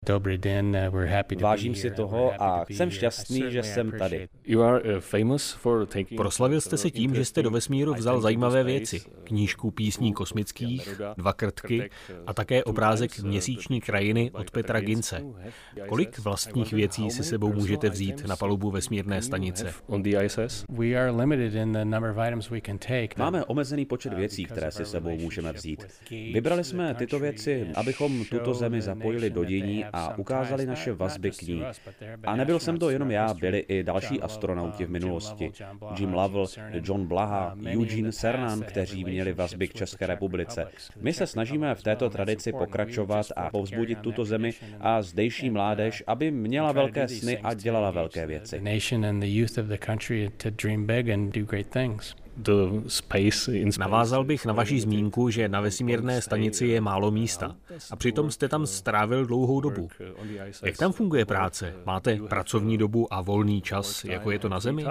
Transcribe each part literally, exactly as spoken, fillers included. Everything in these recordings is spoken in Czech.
Dobrý den, we're happy to Vážím be si here. toho a jsem šťastný, že jsem tady. Proslavil jste se tím, že jste do vesmíru vzal zajímavé věci. Knížku písní kosmických, dva krtky a také obrázek měsíční krajiny od Petra Gince. Kolik vlastních věcí si sebou můžete vzít na palubu vesmírné stanice? We are limited in the number of items we can take. Máme omezený počet věcí, které si sebou můžeme vzít. Vybrali jsme tyto věci, abychom tuto zemi zapojili do dění a ukázali naše vazby k ní. A nebyl jsem to jenom já, byli i další astronauti v minulosti. Jim Lovell, John Blaha, Eugene Cernan, kteří měli vazby k České republice. My se snažíme v této tradici pokračovat a povzbudit tuto zemi a zdejší mládež, aby měla velké sny a dělala velké věci. Navázal bych na vaši zmínku, že na vesmírné stanici je málo místa. A přitom jste tam strávil dlouhou dobu. Jak tam funguje práce? Máte pracovní dobu a volný čas, jako je to na Zemi?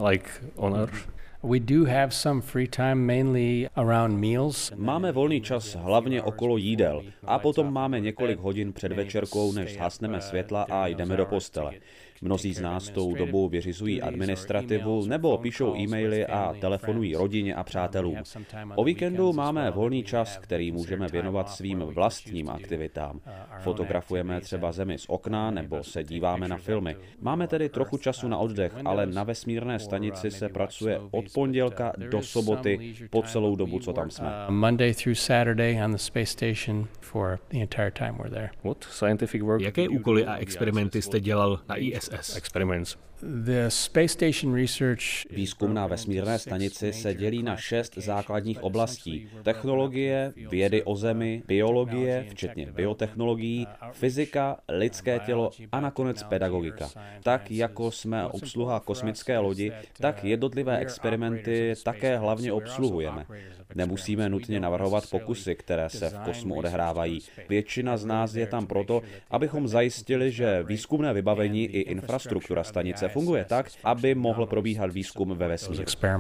We do have some free time mainly around meals. Máme volný čas hlavně okolo jídel a potom máme několik hodin před večerkou, než zhasneme světla a jdeme do postele. Mnozí z nás tou dobou vyřizují administrativu nebo píšou e-maily a telefonují rodině a přátelům. O víkendu máme volný čas, který můžeme věnovat svým vlastním aktivitám. Fotografujeme třeba Zemi z okna nebo se díváme na filmy. Máme tedy trochu času na oddech, ale na vesmírné stanici se pracuje od pondělka do soboty po celou dobu, co tam jsme. Monday through Saturday on the space station for the entire time we're there. Jaké úkoly a experimenty jste dělal na I S S? The space station research. Výzkum na vesmírné stanici se dělí na šest základních oblastí. Technologie, vědy o Zemi, biologie, včetně biotechnologií, fyzika, lidské tělo a nakonec pedagogika. Tak jako jsme obsluha kosmické lodi, tak jednotlivé experimenty také hlavně obsluhujeme. Nemusíme nutně navrhovat pokusy, které se v kosmu odehrávají. Většina z nás je tam proto, abychom zajistili, že výzkumné vybavení i infrastruktura stanice funguje tak, aby mohl probíhat výzkum ve vesmíru.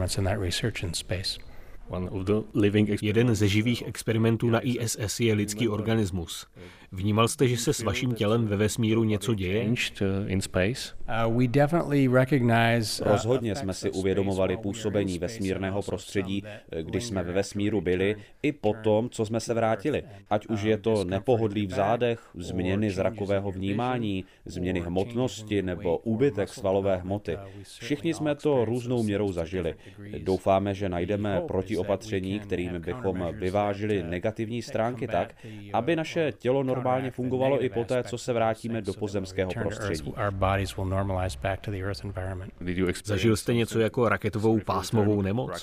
Jeden ze živých experimentů na I S S je lidský organismus. Vnímal jste, že se s vaším tělem ve vesmíru něco děje? Rozhodně jsme si uvědomovali působení vesmírného prostředí, když jsme ve vesmíru byli, i po tom, co jsme se vrátili. Ať už je to nepohodlí v zádech, změny zrakového vnímání, změny hmotnosti nebo úbytek svalové hmoty. Všichni jsme to různou měrou zažili. Doufáme, že najdeme protiopatření, kterými bychom vyvážili negativní stránky tak, aby naše tělo normálně fungovalo i poté, co se vrátíme do pozemského prostředí. Zažil jste něco jako raketovou pásmovou nemoc?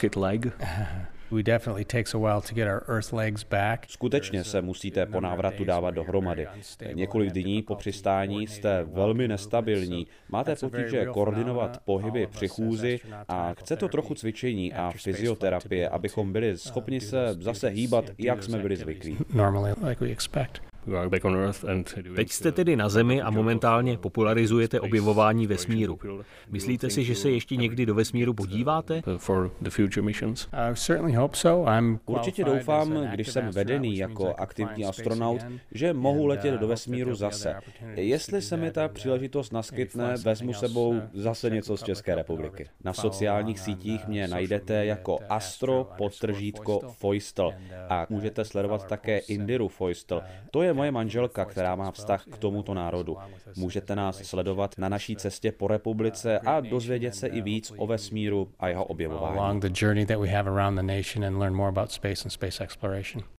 Skutečně se musíte po návratu dávat dohromady. Několik dní po přistání jste velmi nestabilní, máte potíže koordinovat pohyby při chůzi a chce to trochu cvičení a fyzioterapie, abychom byli schopni se zase hýbat, jak jsme byli zvyklí. Teď jste tedy na Zemi a momentálně popularizujete objevování vesmíru. Myslíte si, že se ještě někdy do vesmíru podíváte? Určitě doufám, když jsem vedený jako aktivní astronaut, že mohu letět do vesmíru zase. Jestli se mi ta příležitost naskytne, vezmu sebou zase něco z České republiky. Na sociálních sítích mě najdete jako Astro podtržítko Feustel a můžete sledovat také Indiru Feustel. To je moje manželka, která má vztah k tomuto národu. Můžete nás sledovat na naší cestě po republice a dozvědět se i víc o vesmíru a jeho objevování.